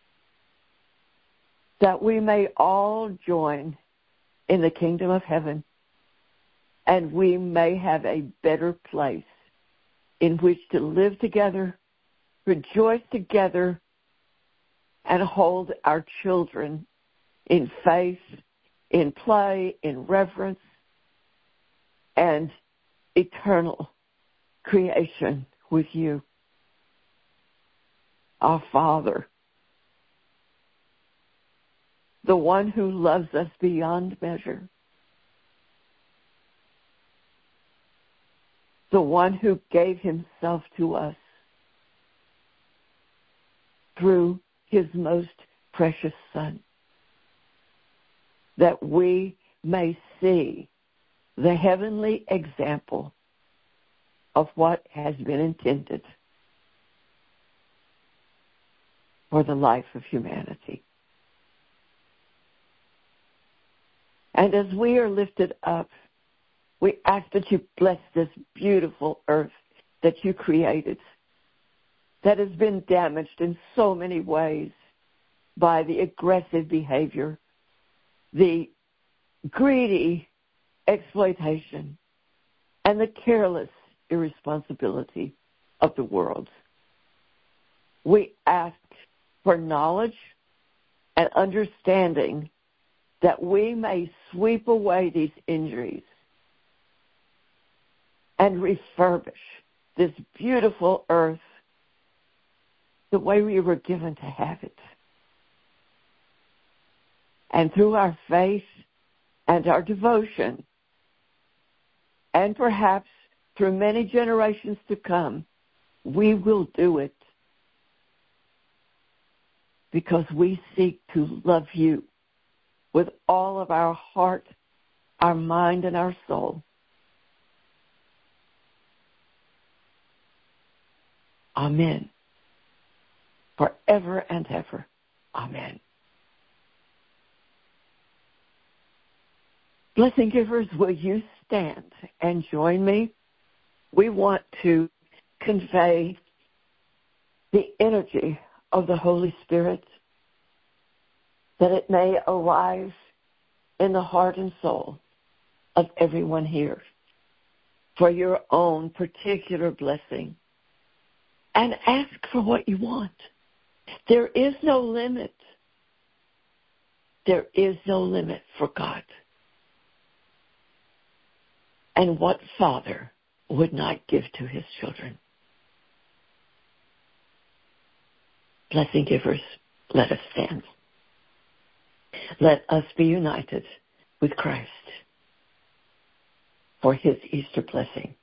that we may all join in the kingdom of heaven, and we may have a better place in which to live together, rejoice together, and hold our children in faith, in play, in reverence, and eternal creation with you. Our Father, the one who loves us beyond measure, the one who gave himself to us through his most precious Son, that we may see the heavenly example of what has been intended for the life of humanity. And as we are lifted up, we ask that you bless this beautiful earth that you created, that has been damaged in so many ways by the aggressive behavior, the greedy exploitation, and the careless irresponsibility of the world. We ask for knowledge and understanding that we may sweep away these injuries and refurbish this beautiful earth the way we were given to have it. And through our faith and our devotion, and perhaps through many generations to come, we will do it because we seek to love you with all of our heart, our mind, and our soul. Amen. Forever and ever. Amen. Blessing givers, will you stand and join me? We want to convey the energy of the Holy Spirit, that it may arise in the heart and soul of everyone here for your own particular blessing. And ask for what you want. There is no limit. There is no limit for God. And what father would not give to his children? Blessing givers, let us stand. Let us be united with Christ for his Easter blessing.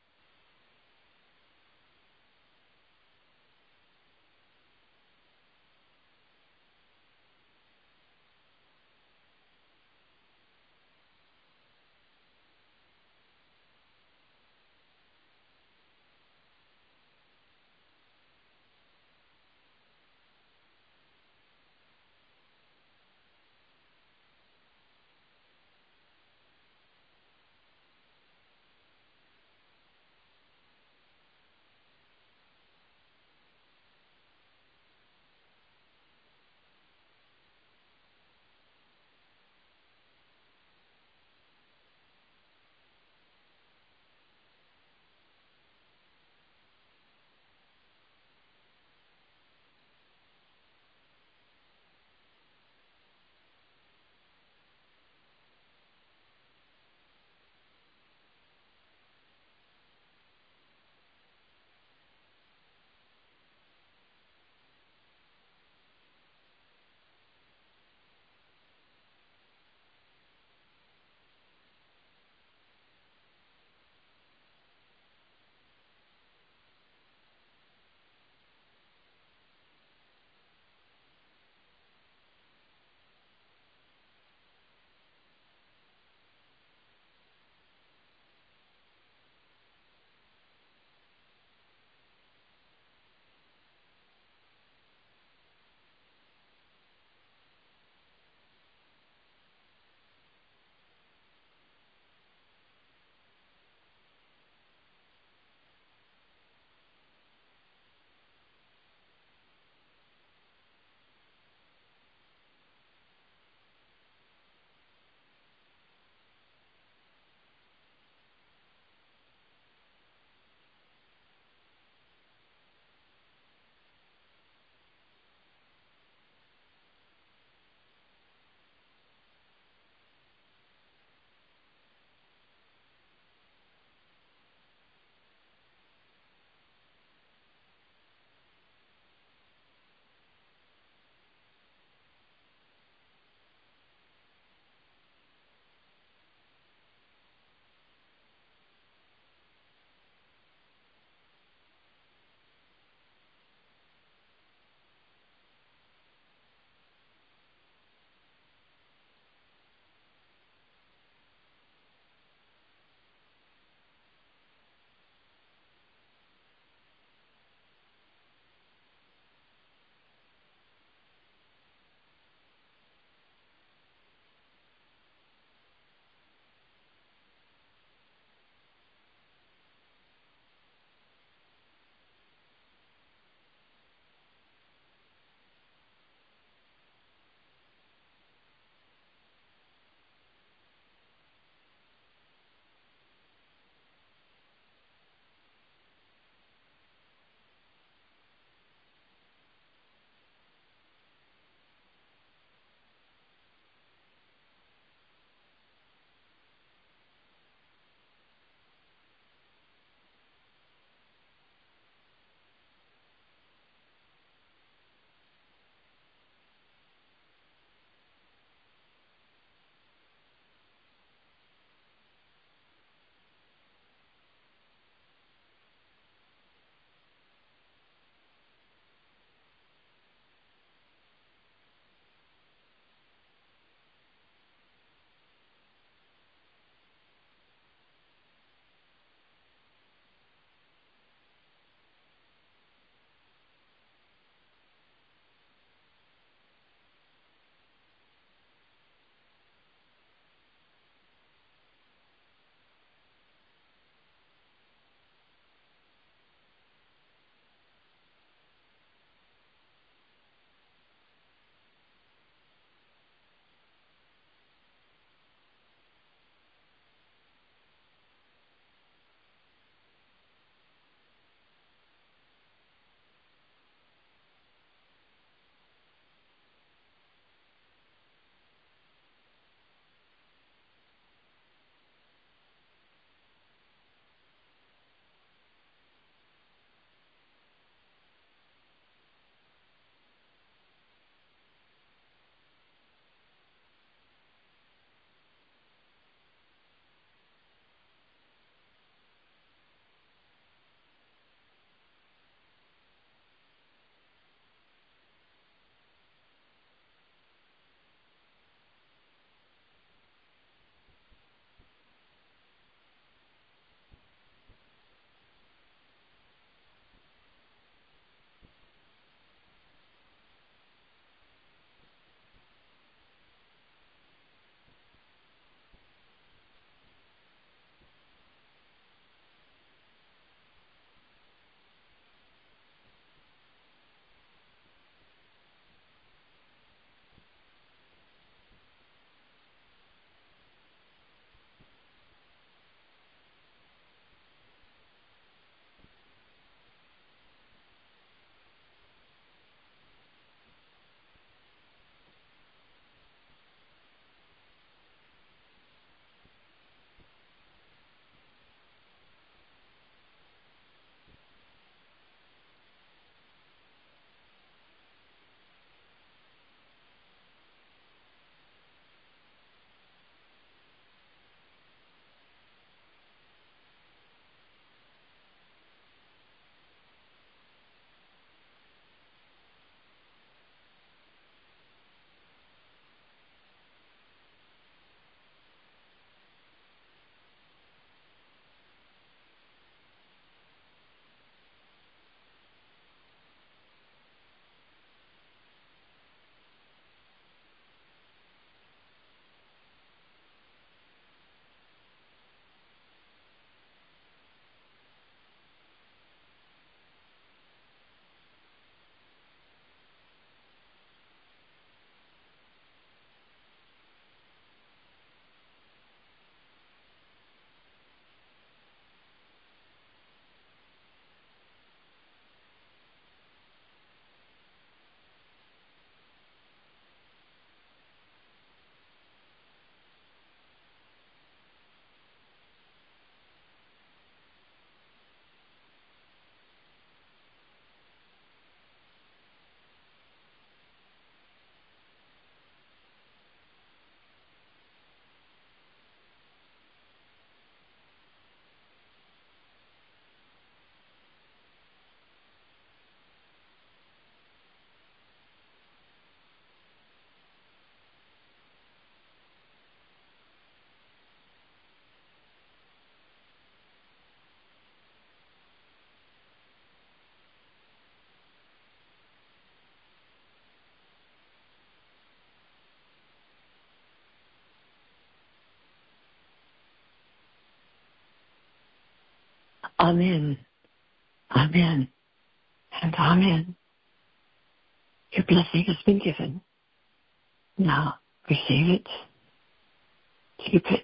Amen. Amen. And amen. Your blessing has been given. Now receive it. Keep it.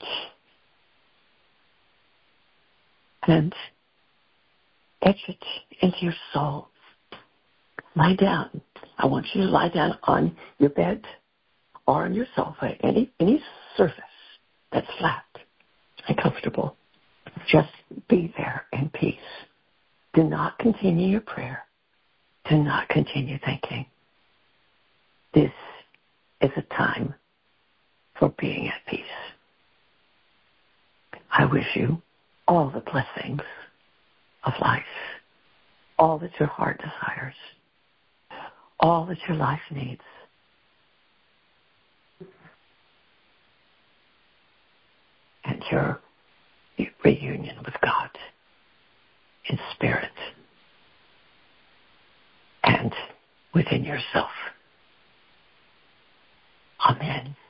And etch it into your soul. Lie down. I want you to lie down on your bed or on your sofa, any any surface that's flat and comfortable. Just be there in peace. Do not continue your prayer. Do not continue thinking. This is a time for being at peace. I wish you all the blessings of life, all that your heart desires, all that your life needs. And your reunion with God in spirit and within yourself. Amen.